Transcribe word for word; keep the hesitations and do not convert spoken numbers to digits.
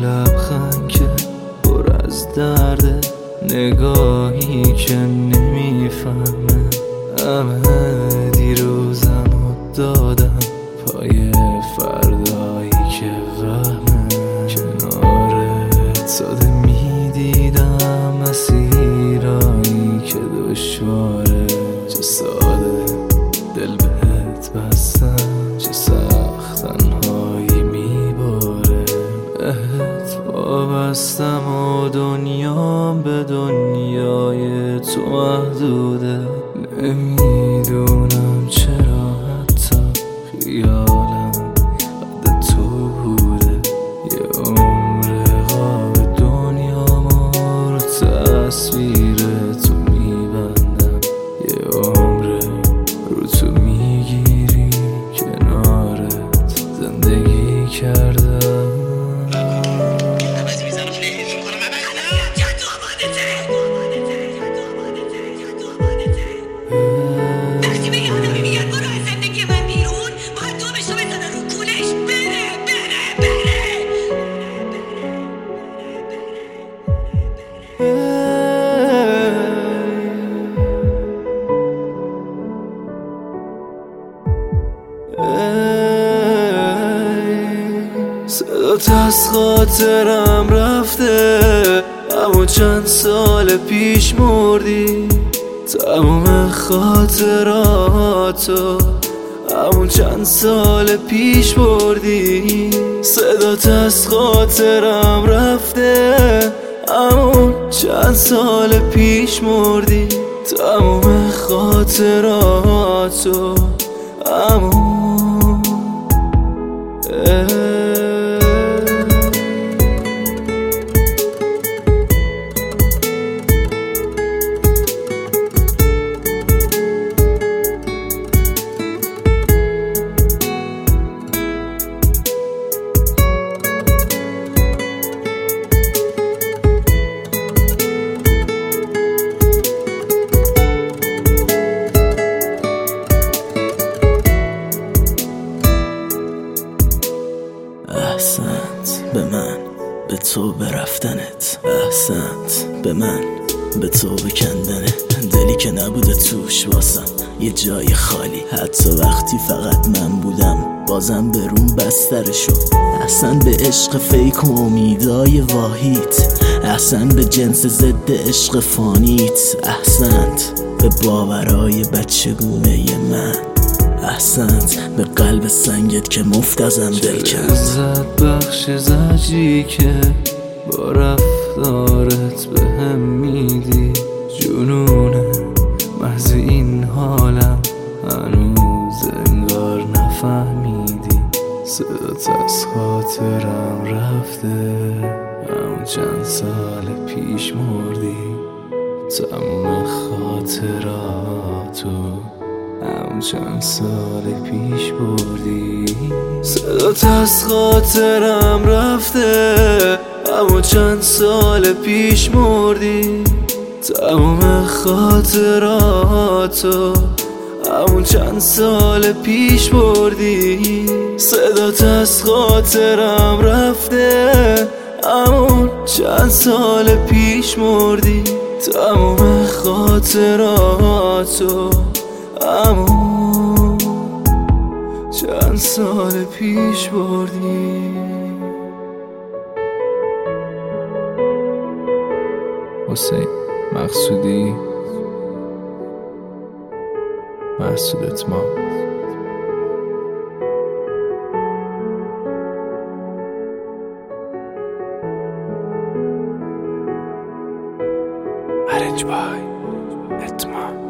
لبخند که پر از درده، نگاهی که نمیفهمه همه دیروزمو دادم پای فردایی که وهمه. کنارت ساده میدیدم مسیرایی که دشواره، چه ساده دل بهت بستم، چه سخت تنهایی میباره. بهت وابستم و دنیام به دنیای تو محدوده. نمیدونم چرا حتی خیالم قد تو بوده. یه عمر خواب دنیامو رو تصویر تو میبندم، یه عمر رو تو میگیری کنارت زندگی کردم. صدات از خاطرم رفته، اما چند سال پیش مردی. تموم خاطراتو همون چند سال پیش بردی. صدات از خاطرم رفته، همون چند سال پیش مردی. تموم خاطراتو همون احسنت به من، به تو به رفتنت. احسنت به من، به تو به کندنت. دلی که نبوده توش واسم یه جای خالی، حتی وقتی فقط من بودم بازم برون بستر شد. احسن به عشق فیک و امیدای واهیت، احسن به جنس ضد عشق فانیت. احسنت به باورای بچگونه من، احسنت به قلب سنگت که مفت ازم دل کرد. لذت بخش زجی که با رفتارت به هم میدی، جنونه محض این حالم هنوز انگار نفهمیدی. صدات از خاطرم رفته، همون چند سال پیش مردی. تموم خاطراتو همون چند سال پیش بردی. صدات از خاطرم رفته، همون چند سال پیش مردی. تموم خاطراتو همون چند سال پیش بردی. صدات از خاطرم رفته، همون چند سال پیش مردی. تموم خاطراتو همون چند سال پیش بردی. حسین مقصودی، محسود اتمام. Arrange by اتمام.